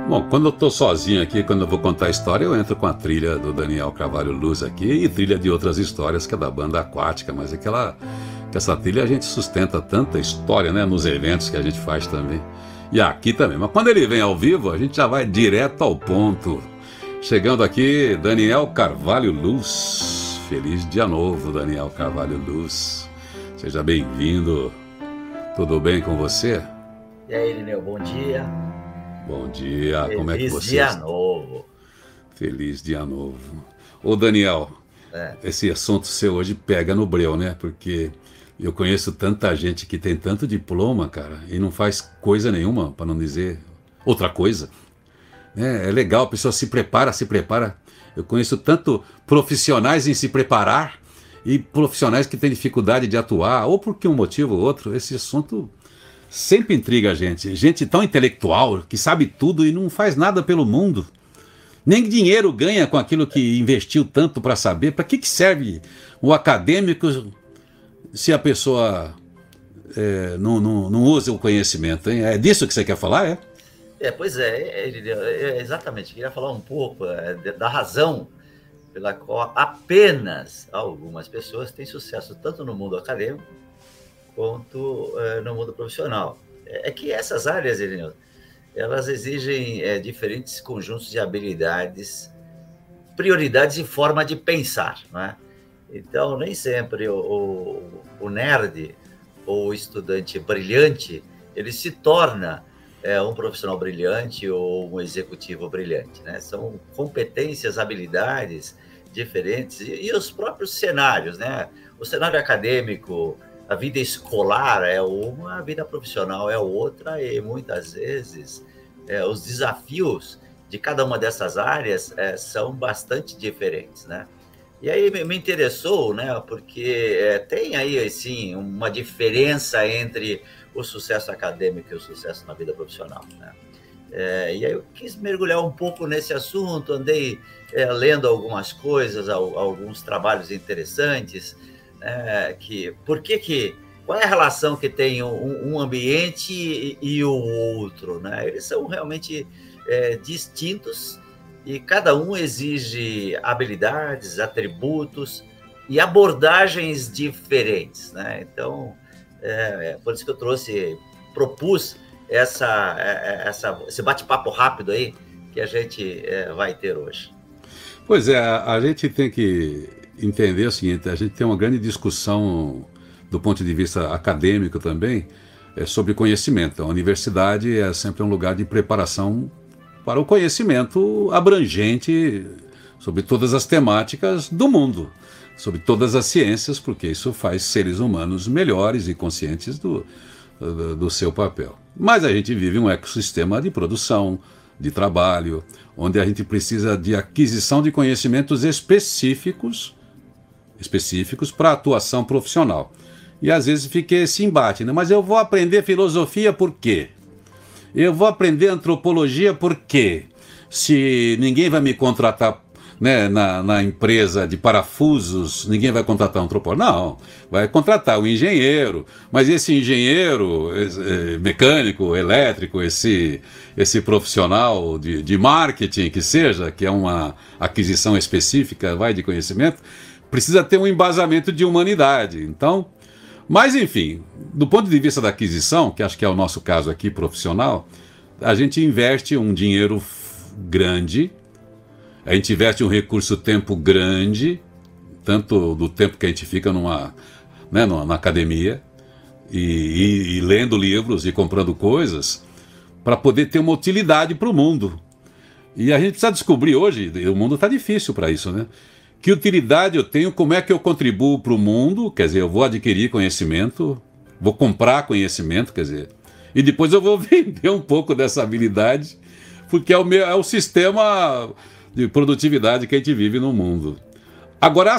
Bom, quando eu tô sozinho aqui, quando eu vou contar a história, eu entro com a trilha do Daniel Carvalho Luz aqui e trilha de outras histórias, que é da banda Aquática, mas que essa trilha a gente sustenta tanta história, né, nos eventos que a gente faz também. E aqui também. Mas quando ele vem ao vivo, a gente já vai direto ao ponto. Chegando aqui, Daniel Carvalho Luz. Feliz dia novo, Daniel Carvalho Luz. Seja bem-vindo. Tudo bem com você? E aí, Irineu, bom dia. Bom dia, como é que você Feliz dia novo. Feliz dia novo. Ô Daniel, esse assunto seu hoje pega no breu, né? Porque eu conheço tanta gente que tem tanto diploma, cara, e não faz coisa nenhuma, para não dizer outra coisa. É legal, a pessoa se prepara. Eu conheço tanto profissionais em se preparar e profissionais que têm dificuldade de atuar, ou por que um motivo ou outro. Esse assunto sempre intriga a gente. Gente tão intelectual, que sabe tudo e não faz nada pelo mundo. Nem dinheiro ganha com aquilo que investiu tanto para saber. Para que serve o acadêmico se a pessoa não usa o conhecimento, hein? É disso que você quer falar, é? Pois exatamente. Queria falar um pouco da razão pela qual apenas algumas pessoas têm sucesso, tanto no mundo acadêmico quanto no mundo profissional. É que essas áreas, Irineu, elas exigem diferentes conjuntos de habilidades, prioridades e forma de pensar, não é? Então, nem sempre o nerd ou o estudante brilhante, ele se torna um profissional brilhante ou um executivo brilhante, né? São competências, habilidades diferentes e os próprios cenários, né? O cenário acadêmico, a vida escolar é uma, a vida profissional é outra, e muitas vezes os desafios de cada uma dessas áreas são bastante diferentes, né? E aí me interessou, né? Porque tem aí, assim, uma diferença entre o sucesso acadêmico e o sucesso na vida profissional, né? E aí eu quis mergulhar um pouco nesse assunto, andei lendo algumas coisas, alguns trabalhos interessantes, qual é a relação que tem um ambiente e o outro, né? Eles são realmente distintos e cada um exige habilidades, atributos e abordagens diferentes, né? Então, por isso que eu propus esse bate-papo rápido aí que a gente vai ter hoje. Pois é, a gente tem que entender o seguinte: a gente tem uma grande discussão do ponto de vista acadêmico também sobre conhecimento. A universidade é sempre um lugar de preparação para o conhecimento abrangente sobre todas as temáticas do mundo, sobre todas as ciências, porque isso faz seres humanos melhores e conscientes do seu papel. Mas a gente vive um ecossistema de produção, de trabalho, onde a gente precisa de aquisição de conhecimentos específicos para a atuação profissional. E às vezes fica esse embate, né? Mas eu vou aprender filosofia por quê? Eu vou aprender antropologia por quê? Se ninguém vai me contratar, né, na empresa de parafusos, ninguém vai contratar um antropólogo. Não, vai contratar um engenheiro, mas esse engenheiro mecânico, elétrico, esse profissional de marketing que seja, que é uma aquisição específica, de conhecimento, precisa ter um embasamento de humanidade. Então, mas enfim, do ponto de vista da aquisição, que acho que é o nosso caso aqui profissional, a gente investe um dinheiro grande, a gente investe um recurso-tempo grande, tanto do tempo que a gente fica na academia, e lendo livros e comprando coisas, para poder ter uma utilidade para o mundo. E a gente precisa descobrir hoje, o mundo está difícil para isso, né? Que utilidade eu tenho, como é que eu contribuo para o mundo, quer dizer, eu vou adquirir conhecimento, vou comprar conhecimento, quer dizer, e depois eu vou vender um pouco dessa habilidade, porque é o sistema de produtividade que a gente vive no mundo. Agora,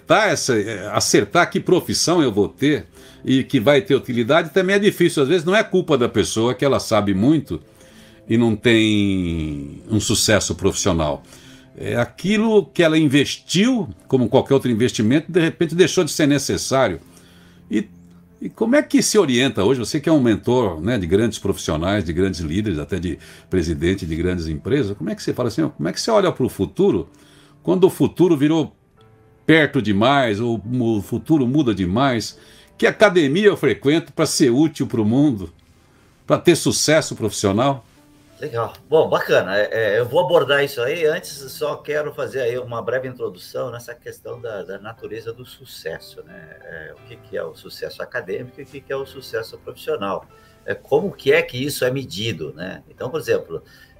acertar que profissão eu vou ter e que vai ter utilidade também é difícil. Às vezes não é culpa da pessoa que ela sabe muito e não tem um sucesso profissional. É aquilo que ela investiu, como qualquer outro investimento, de repente deixou de ser necessário. E E como é que se orienta hoje, você que é um mentor, né, de grandes profissionais, de grandes líderes, até de presidente de grandes empresas, como é que você fala assim, ó, como é que você olha para o futuro, quando o futuro virou perto demais, ou o futuro muda demais, que academia eu frequento para ser útil para o mundo, para ter sucesso profissional? Legal. Bom, bacana. Eu vou abordar isso aí. Antes, só quero fazer aí uma breve introdução nessa questão da natureza do sucesso, né? O que é o sucesso acadêmico e o que é o sucesso profissional. Como que é que isso é medido, né? Então, por exemplo,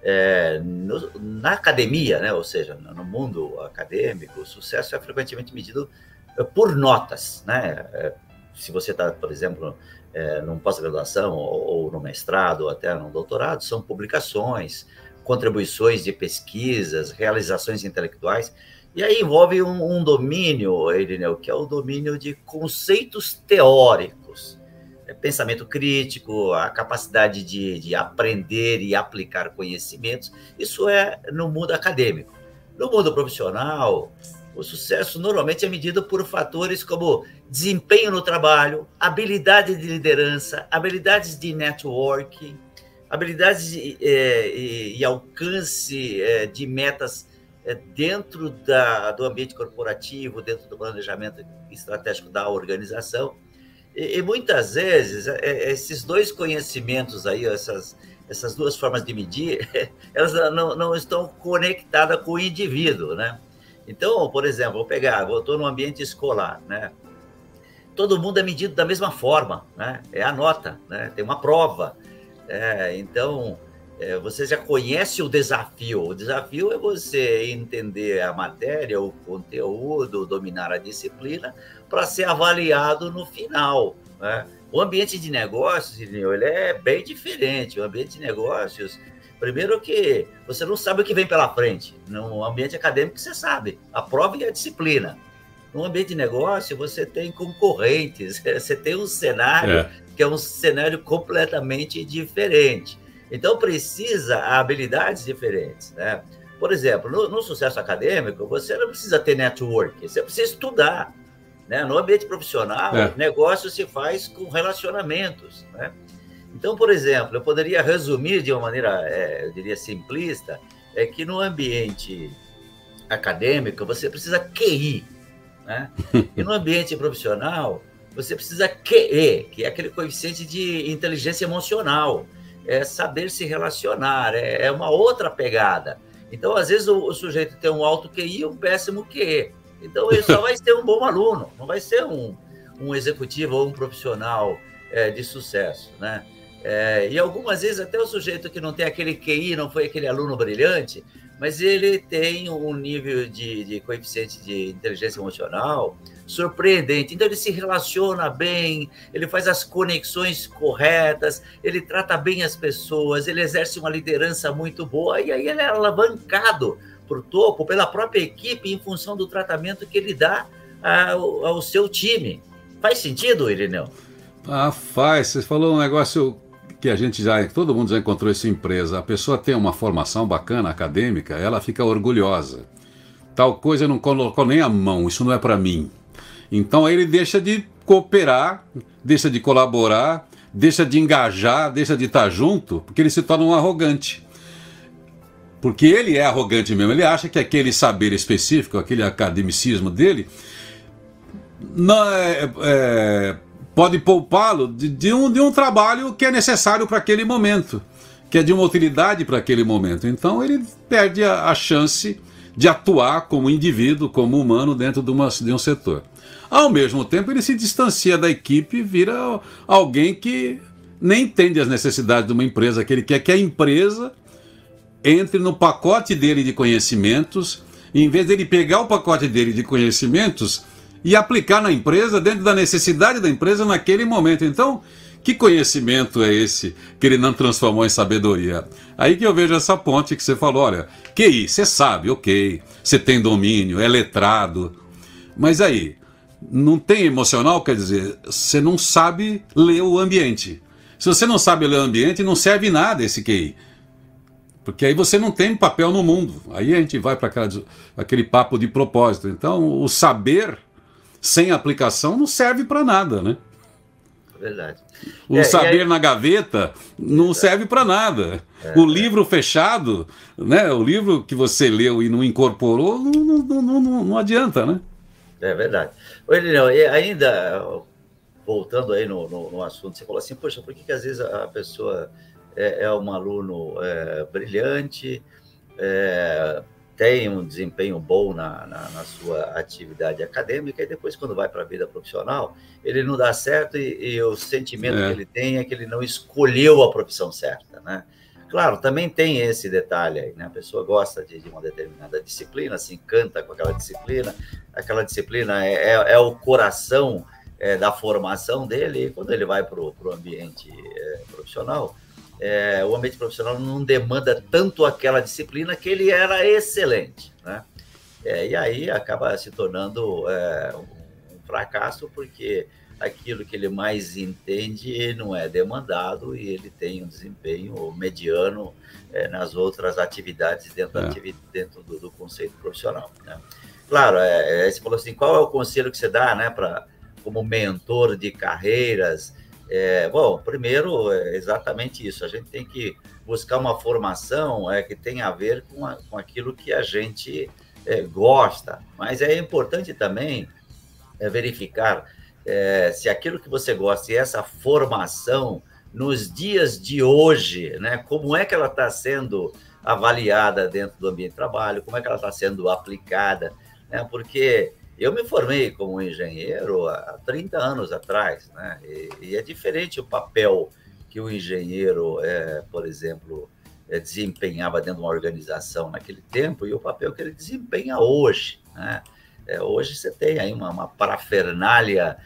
na academia, né? Ou seja, no mundo acadêmico, o sucesso é frequentemente medido por notas, né? Se você está, por exemplo, num pós-graduação ou no mestrado ou até no doutorado, são publicações, contribuições de pesquisas, realizações intelectuais, e aí envolve um domínio, Irineu, que é o domínio de conceitos teóricos, pensamento crítico, a capacidade de aprender e aplicar conhecimentos. Isso é no mundo acadêmico. No mundo profissional, o sucesso normalmente é medido por fatores como desempenho no trabalho, habilidade de liderança, habilidades de networking, habilidades e alcance de metas dentro do ambiente corporativo, dentro do planejamento estratégico da organização. E muitas vezes, esses dois conhecimentos aí, essas duas formas de medir, elas não estão conectadas com o indivíduo, né? Então, por exemplo, eu estou no ambiente escolar, né? Todo mundo é medido da mesma forma, né? É a nota, né? Tem uma prova. Então, você já conhece o desafio. O desafio é você entender a matéria, o conteúdo, dominar a disciplina para ser avaliado no final, né? O ambiente de negócios, ele é bem diferente. O ambiente de negócios, primeiro que você não sabe o que vem pela frente. No ambiente acadêmico você sabe, a prova e a disciplina. No ambiente de negócio você tem concorrentes, você tem um cenário que é um cenário completamente diferente. Então precisa habilidades diferentes, né? Por exemplo, no sucesso acadêmico, você não precisa ter network, você precisa estudar, né? No ambiente profissional, negócio se faz com relacionamentos, né? Então, por exemplo, eu poderia resumir de uma maneira, eu diria, simplista, que no ambiente acadêmico você precisa QI, né? E no ambiente profissional você precisa QE, que é aquele coeficiente de inteligência emocional, saber se relacionar, é uma outra pegada. Então, às vezes, o sujeito tem um alto QI e um péssimo QE. Então, ele só vai ser um bom aluno, não vai ser um executivo ou um profissional de sucesso, né? E algumas vezes até o sujeito que não tem aquele QI, não foi aquele aluno brilhante, mas ele tem um nível de coeficiente de inteligência emocional surpreendente. Então, ele se relaciona bem, ele faz as conexões corretas, ele trata bem as pessoas, ele exerce uma liderança muito boa, e aí ele é alavancado para o topo pela própria equipe em função do tratamento que ele dá ao seu time. Faz sentido, Irineu? Faz. Você falou um negócio que todo mundo já encontrou essa empresa. A pessoa tem uma formação bacana, acadêmica, ela fica orgulhosa. Tal coisa eu não colocou nem a mão, isso não é para mim. Então aí ele deixa de cooperar, deixa de colaborar, deixa de engajar, deixa de estar junto, porque ele se torna um arrogante. Porque ele é arrogante mesmo, ele acha que aquele saber específico, aquele academicismo dele, não pode poupá-lo de um trabalho que é necessário para aquele momento, que é de uma utilidade para aquele momento. Então ele perde a chance de atuar como indivíduo, como humano dentro de um setor. Ao mesmo tempo ele se distancia da equipe e vira alguém que nem entende as necessidades de uma empresa, que ele quer que a empresa entre no pacote dele de conhecimentos, e em vez dele pegar o pacote dele de conhecimentos e aplicar na empresa, dentro da necessidade da empresa naquele momento. Então, que conhecimento é esse que ele não transformou em sabedoria? Aí que eu vejo essa ponte que você falou, olha, QI, você sabe, ok, você tem domínio, é letrado, mas aí, não tem emocional, quer dizer, você não sabe ler o ambiente. Se você não sabe ler o ambiente, não serve nada esse QI. Porque aí você não tem papel no mundo. Aí a gente vai para aquele papo de propósito. Então, o saber sem aplicação não serve para nada, né? verdade. O saber na gaveta não serve para nada. O livro fechado, né? O livro que você leu e não incorporou, não adianta, né? É verdade. Oi, Lineu, e ainda, voltando aí no assunto, você falou assim, poxa, por que às vezes a pessoa é um aluno brilhante, tem um desempenho bom na sua atividade acadêmica e depois, quando vai para a vida profissional, ele não dá certo e o sentimento que ele tem é que ele não escolheu a profissão certa, né? Claro, também tem esse detalhe aí, né? A pessoa gosta de uma determinada disciplina, se encanta com aquela disciplina é o coração da formação dele, e quando ele vai para o ambiente profissional, o ambiente profissional não demanda tanto aquela disciplina que ele era excelente, né? E aí acaba se tornando um fracasso, porque aquilo que ele mais entende não é demandado e ele tem um desempenho mediano nas outras atividades dentro do conceito profissional, né? Claro, você falou assim, qual é o conselho que você dá, né, como mentor de carreiras? Bom, primeiro, exatamente isso, a gente tem que buscar uma formação que tenha a ver com aquilo que a gente gosta, mas é importante também verificar se aquilo que você gosta e essa formação nos dias de hoje, né, como é que ela está sendo avaliada dentro do ambiente de trabalho, como é que ela está sendo aplicada, né? Porque eu me formei como engenheiro há 30 anos atrás, né? E é diferente o papel que o engenheiro, por exemplo, desempenhava dentro de uma organização naquele tempo e o papel que ele desempenha hoje, né? Hoje você tem aí uma parafernália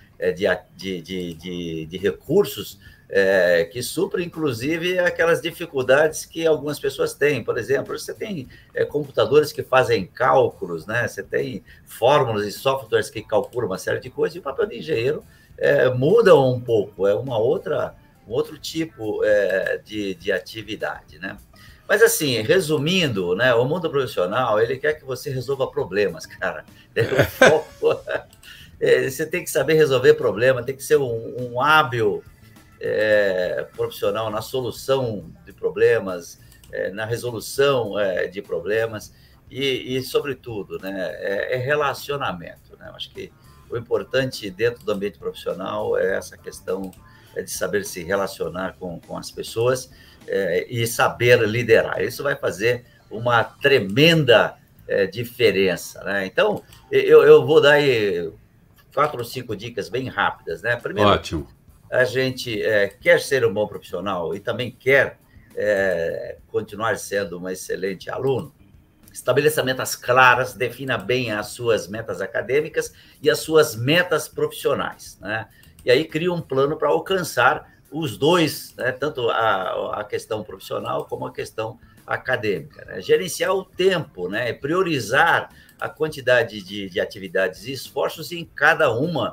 de recursos que supre, inclusive, aquelas dificuldades que algumas pessoas têm. Por exemplo, você tem computadores que fazem cálculos, né? Você tem fórmulas e softwares que calculam uma série de coisas, e o papel de engenheiro muda um pouco, um outro tipo de atividade, né? Mas, assim, resumindo, né, o mundo profissional, ele quer que você resolva problemas, cara. O foco... Você tem que saber resolver problema, tem que ser um hábil profissional na solução de problemas, na resolução de problemas e, sobretudo, né, relacionamento, né? Acho que o importante dentro do ambiente profissional é essa questão de saber se relacionar com as pessoas e saber liderar. Isso vai fazer uma tremenda diferença, né? Então, eu vou dar aí 4 ou 5 dicas bem rápidas, né? Primeiro, ótimo. A gente quer ser um bom profissional e também quer continuar sendo um excelente aluno. Estabeleça metas claras, defina bem as suas metas acadêmicas e as suas metas profissionais, né? E aí cria um plano para alcançar os dois, né? Tanto a questão profissional como a questão acadêmica, né? Gerenciar o tempo, né? Priorizar a quantidade de atividades e esforços em cada uma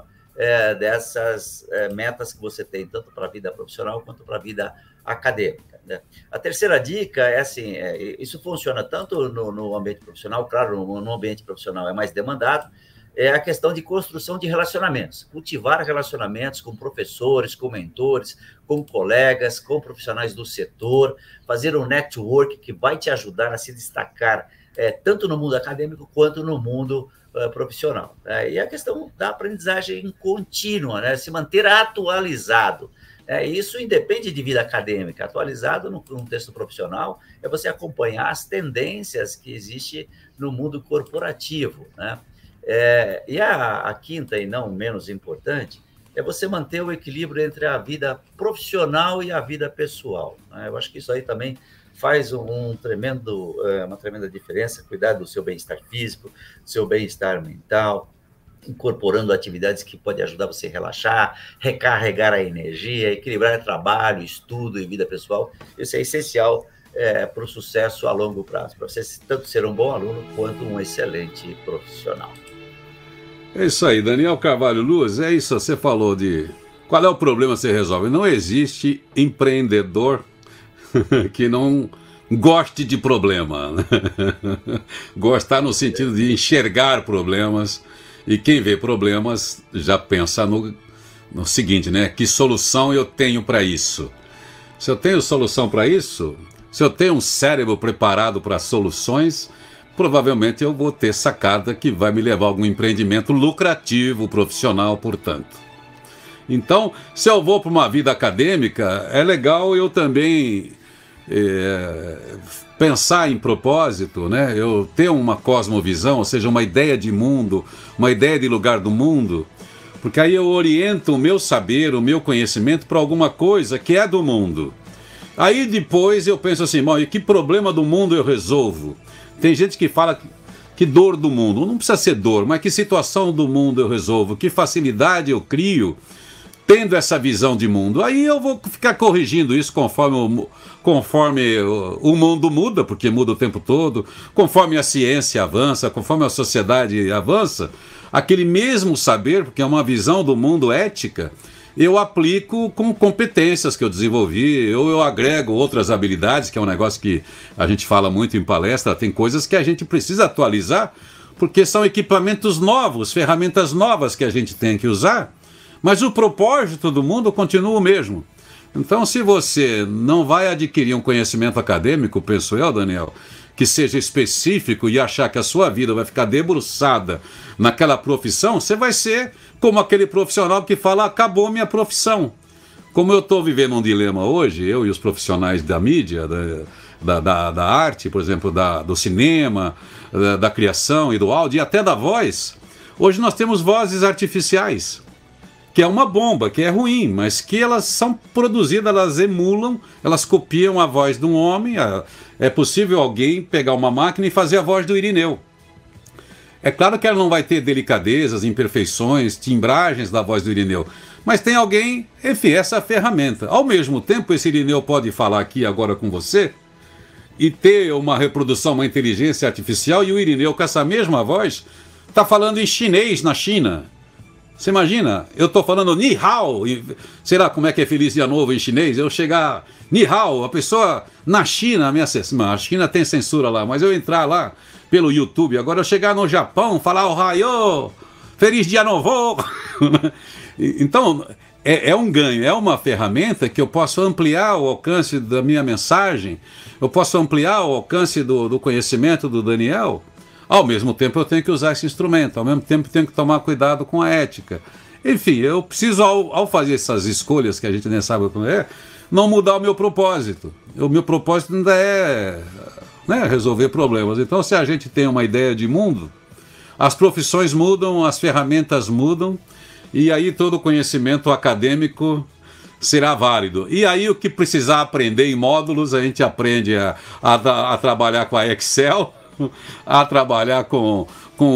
dessas metas que você tem, tanto para a vida profissional quanto para a vida acadêmica, né? A terceira dica é assim, isso funciona tanto no ambiente profissional, claro, no ambiente profissional é mais demandado, é a questão de construção de relacionamentos, cultivar relacionamentos com professores, com mentores, com colegas, com profissionais do setor, fazer um network que vai te ajudar a se destacar tanto no mundo acadêmico quanto no mundo profissional. E a questão da aprendizagem contínua, né? Se manter atualizado. Isso independe de vida acadêmica. Atualizado no contexto profissional é você acompanhar as tendências que existem no mundo corporativo, né? E a quinta, e não menos importante, é você manter o equilíbrio entre a vida profissional e a vida pessoal, né? Eu acho que isso aí também faz uma tremenda diferença, cuidar do seu bem-estar físico, do seu bem-estar mental, incorporando atividades que podem ajudar você a relaxar, recarregar a energia, equilibrar trabalho, estudo e vida pessoal. Isso é essencial para o sucesso a longo prazo, para você tanto ser um bom aluno quanto um excelente profissional. É isso aí, Daniel Carvalho Luz, é isso, você falou de qual é o problema que você resolve. Não existe empreendedor que não goste de problema, né? Gostar no sentido de enxergar problemas, e quem vê problemas já pensa no seguinte, né? Que solução eu tenho para isso? Se eu tenho solução para isso, se eu tenho um cérebro preparado para soluções, provavelmente eu vou ter sacada que vai me levar a algum empreendimento lucrativo, profissional, portanto. Então, se eu vou para uma vida acadêmica, é legal eu também pensar em propósito, né? Eu ter uma cosmovisão, ou seja, uma ideia de mundo, uma ideia de lugar do mundo, porque aí eu oriento o meu saber, o meu conhecimento para alguma coisa que é do mundo. Aí depois eu penso assim, bom, e que problema do mundo eu resolvo? Tem gente que fala que dor do mundo, não precisa ser dor, mas que situação do mundo eu resolvo, que facilidade eu crio tendo essa visão de mundo. Aí eu vou ficar corrigindo isso conforme o mundo muda, porque muda o tempo todo, conforme a ciência avança, conforme a sociedade avança, aquele mesmo saber, porque é uma visão do mundo ética, eu aplico com competências que eu desenvolvi, ou eu agrego outras habilidades, que é um negócio que a gente fala muito em palestra, tem coisas que a gente precisa atualizar, porque são equipamentos novos, ferramentas novas que a gente tem que usar, mas o propósito do mundo continua o mesmo. Então, se você não vai adquirir um conhecimento acadêmico, penso eu, Daniel, que seja específico e achar que a sua vida vai ficar debruçada naquela profissão, você vai ser como aquele profissional que fala, acabou minha profissão. Como eu estou vivendo um dilema hoje, eu e os profissionais da mídia, da arte, por exemplo, do cinema, da criação e do áudio, e até da voz, hoje nós temos vozes artificiais, que é uma bomba, que é ruim, mas que elas são produzidas, elas emulam, elas copiam a voz de um homem. É possível alguém pegar uma máquina e fazer a voz do Irineu. É claro que ela não vai ter delicadezas, imperfeições, timbragens da voz do Irineu, mas tem alguém, enfim, essa ferramenta. Ao mesmo tempo, esse Irineu pode falar aqui agora com você e ter uma reprodução, uma inteligência artificial, e o Irineu, com essa mesma voz, está falando em chinês na China. Você imagina? Eu estou falando Ni Hao, sei lá como é que é Feliz Dia Novo em chinês, eu chegar Ni Hao, a pessoa na China, a China tem censura lá, mas eu entrar lá pelo YouTube, agora eu chegar no Japão, falar Ohayou, Feliz Dia Novo. Então, é um ganho, é uma ferramenta que eu posso ampliar o alcance da minha mensagem, eu posso ampliar o alcance do conhecimento do Daniel. Ao mesmo tempo eu tenho que usar esse instrumento, ao mesmo tempo tenho que tomar cuidado com a ética. Enfim, eu preciso, ao fazer essas escolhas que a gente nem sabe como é, não mudar o meu propósito. O meu propósito ainda é, né, resolver problemas. Então, se a gente tem uma ideia de mundo, as profissões mudam, as ferramentas mudam, e aí todo o conhecimento acadêmico será válido. E aí o que precisar aprender em módulos, a gente aprende a trabalhar com a Excel, a trabalhar com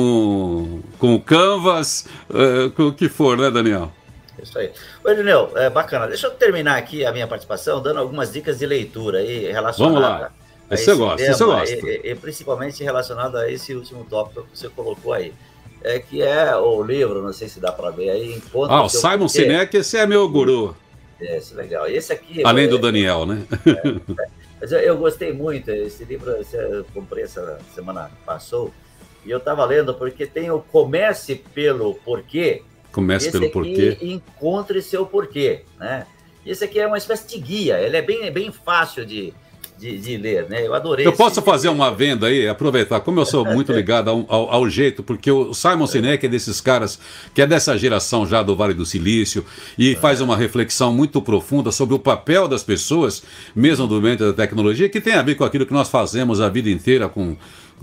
o Canvas, com o que for, né, Daniel? Isso aí. Oi, Daniel, bacana. Deixa eu terminar aqui a minha participação dando algumas dicas de leitura aí relacionadas. Vamos lá. Isso eu gosto, isso eu gosto. E principalmente relacionado a esse último tópico que você colocou aí. Que é o livro, não sei se dá para ver aí. O Simon Sinek, esse é meu guru. Esse é legal. Esse aqui... Além do Daniel, né? Mas eu gostei muito, esse livro eu comprei essa semana que passou, e eu estava lendo porque tem o Comece pelo Porquê. Comece pelo Porquê. Encontre seu porquê, né? Esse aqui é uma espécie de guia, ele é bem fácil de ler, né? Eu adorei. Eu posso fazer uma venda aí, aproveitar, como eu sou muito ligado ao jeito, porque o Simon Sinek é desses caras que é dessa geração já do Vale do Silício e faz uma reflexão muito profunda sobre o papel das pessoas, mesmo do meio da tecnologia, que tem a ver com aquilo que nós fazemos a vida inteira com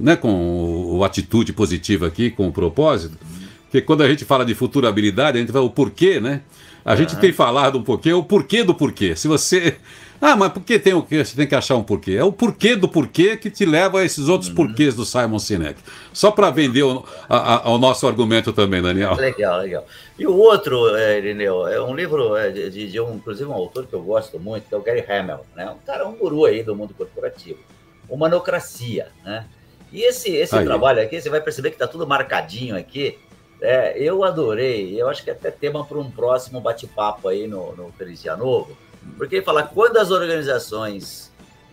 a atitude positiva aqui, com o propósito. Porque quando a gente fala de futurabilidade, a gente fala o porquê, né? A gente tem falado um pouquinho o porquê do porquê. Se você... mas por que tem o quê? Você tem que achar um porquê. É o porquê do porquê que te leva a esses outros porquês do Simon Sinek. Só para vender o nosso argumento também, Daniel. Legal. E o outro, Irineu, é um livro de inclusive um autor que eu gosto muito, que é o Gary Hamel, né? Um guru aí do mundo corporativo. Humanocracia, né? E esse trabalho aqui, você vai perceber que está tudo marcadinho aqui. Eu adorei, eu acho que é até tema para um próximo bate-papo aí no Feliz Dia Novo, porque ele fala quando as organizações,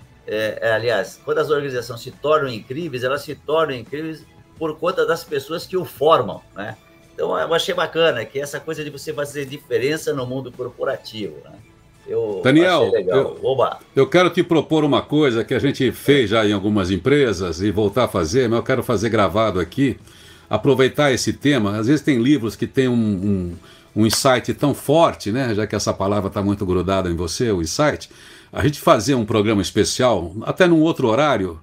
quando as organizações se tornam incríveis, elas se tornam incríveis por conta das pessoas que o formam, né? Então, eu achei bacana que essa coisa de você fazer diferença no mundo corporativo, né? Eu Daniel, achei legal. eu quero te propor uma coisa que a gente fez já em algumas empresas e voltar a fazer, mas eu quero fazer gravado aqui, aproveitar esse tema. Às vezes tem livros que tem um insight tão forte, né? Já que essa palavra está muito grudada em você, o insight, a gente fazer um programa especial, até num outro horário,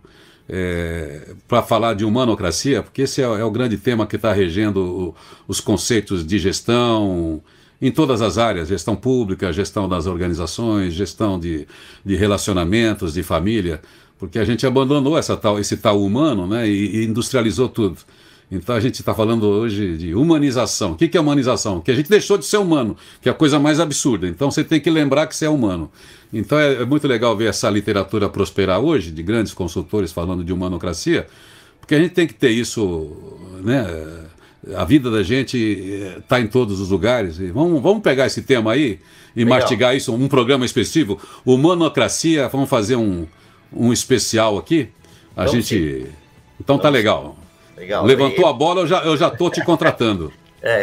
para falar de humanocracia, porque esse é o grande tema que está regendo os conceitos de gestão em todas as áreas, gestão pública, gestão das organizações, gestão de relacionamentos, de família, porque a gente abandonou esse tal humano, né, e industrializou tudo. Então a gente está falando hoje de humanização. O que é humanização? Que a gente deixou de ser humano, que é a coisa mais absurda. Então você tem que lembrar que você é humano. Então é muito legal ver essa literatura prosperar hoje, de grandes consultores falando de humanocracia, porque a gente tem que ter isso, né? A vida da gente está em todos os lugares. E vamos pegar esse tema aí e mastigar isso, um programa específico. Humanocracia, vamos fazer um especial aqui. Então tá legal. Levantou a bola, eu já estou te contratando.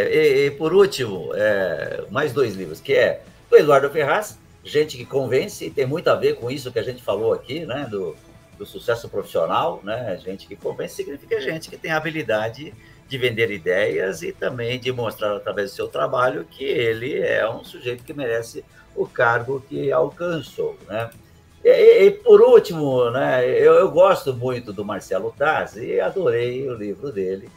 E por último, mais 2 livros, que é do Eduardo Ferraz, Gente que Convence, e tem muito a ver com isso que a gente falou aqui, né, do sucesso profissional, né? Gente que convence significa gente que tem a habilidade de vender ideias e também de mostrar através do seu trabalho que ele é um sujeito que merece o cargo que alcançou, né? E por último, né, eu gosto muito do Marcelo Taz e adorei o livro dele,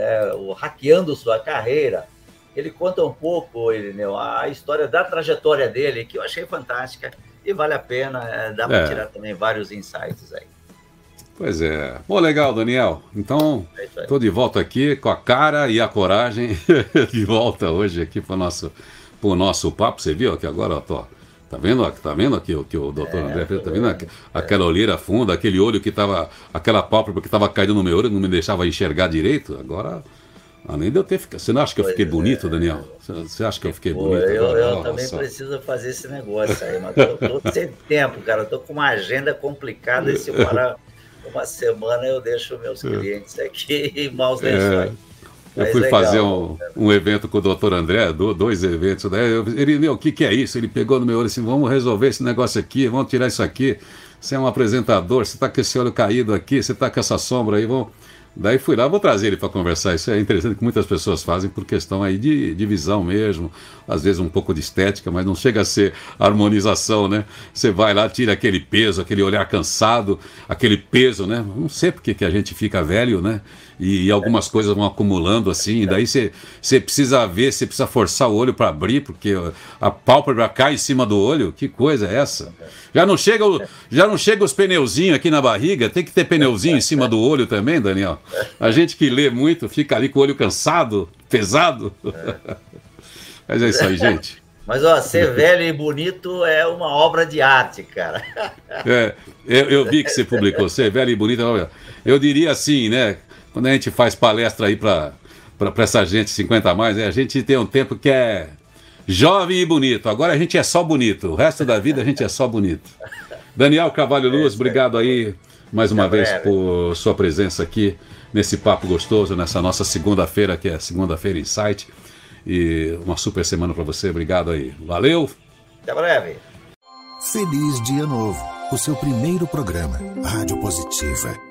o Hackeando Sua Carreira. Ele conta um pouco, Irineu, a história da trajetória dele, que eu achei fantástica e vale a pena, dá para tirar também vários insights aí. Pois é. Bom, legal, Daniel. Então, estou de volta aqui com a cara e a coragem de volta hoje aqui para o nosso papo. Você viu aqui agora, ó, tá vendo aqui o que o doutor André fez? Tá vendo aquela olheira funda, aquele olho que estava, aquela pálpebra que estava caindo no meu olho, não me deixava enxergar direito? Agora, além de eu ter ficado... Você não acha que eu fiquei bonito, Daniel? Você acha que eu fiquei bonito? Eu também preciso fazer esse negócio aí, mas eu tô sem tempo, cara. Eu tô com uma agenda complicada e se eu parar uma semana eu deixo meus clientes aqui e maus lençóis. Eu fui fazer um evento com o doutor André, 2 eventos, né? Ele, o que é isso? Ele pegou no meu olho assim, vamos resolver esse negócio aqui, vamos tirar isso aqui. Você é um apresentador, você está com esse olho caído aqui, você está com essa sombra aí, vamos... Daí fui lá, vou trazer ele para conversar. Isso é interessante que muitas pessoas fazem por questão aí de visão mesmo, às vezes um pouco de estética, mas não chega a ser harmonização, né? Você vai lá, tira aquele peso, aquele olhar cansado, aquele peso, né? Não sei porque que a gente fica velho, né? E algumas coisas vão acumulando assim, e daí você precisa ver, você precisa forçar o olho para abrir, porque a pálpebra cai em cima do olho. Que coisa é essa? Já não chega os pneuzinhos aqui na barriga, tem que ter pneuzinho em cima do olho também, Daniel. A gente que lê muito fica ali com o olho cansado, pesado. Mas é isso aí, gente. Mas, ó, ser velho e bonito é uma obra de arte, cara. Eu vi que você publicou, ser velho e bonito. Eu diria assim, né? Quando a gente faz palestra aí para essa gente 50 a mais, a gente tem um tempo que é jovem e bonito. Agora a gente é só bonito. O resto da vida a gente é só bonito. Daniel Carvalho Luz, obrigado aí mais uma vez por sua presença aqui nesse papo gostoso, nessa nossa segunda-feira, que é Segunda-feira Insight. E uma super semana para você. Obrigado aí. Valeu. Até breve. Feliz Dia Novo. O seu primeiro programa. Rádio Positiva.